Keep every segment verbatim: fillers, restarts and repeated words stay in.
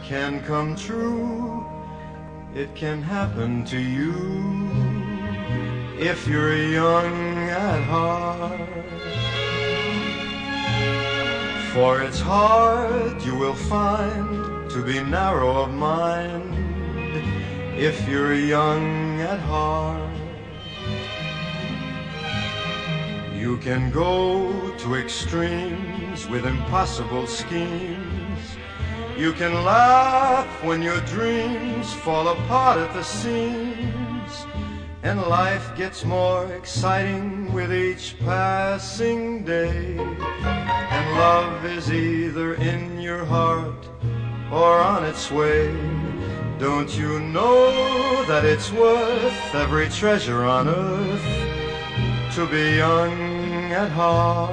can come true. It can happen to you if you're young at heart. For it's hard, you will find, to be narrow of mind if you're young at heart. You can go to extremes with impossible schemes. You can laugh when your dreams fall apart at the seams. And life gets more exciting with each passing day. And love is either in your heart or on its way. Don't you know that it's worth every treasure on earth to be young at heart?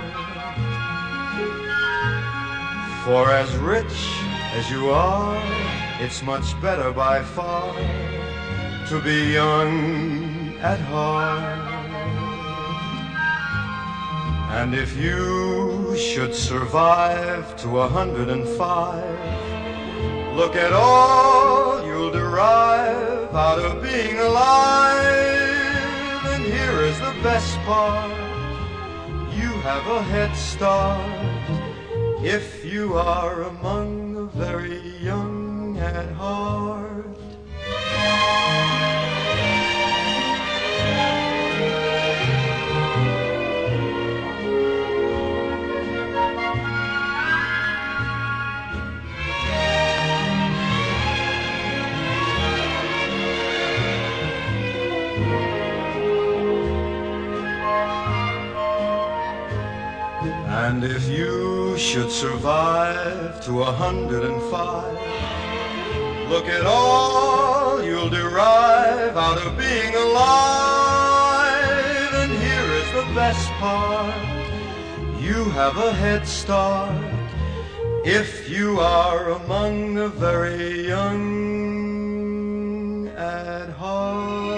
For as rich as you are, it's much better by far to be young at heart. And if you should survive to a hundred and five, look at all you'll derive out of being alive. And here is the best part, you have a head start if you are among the very young at heart. And if you should survive to a hundred and five, look at all you'll derive out of being alive. And here is the best part, you have a head start if you are among the very young at heart.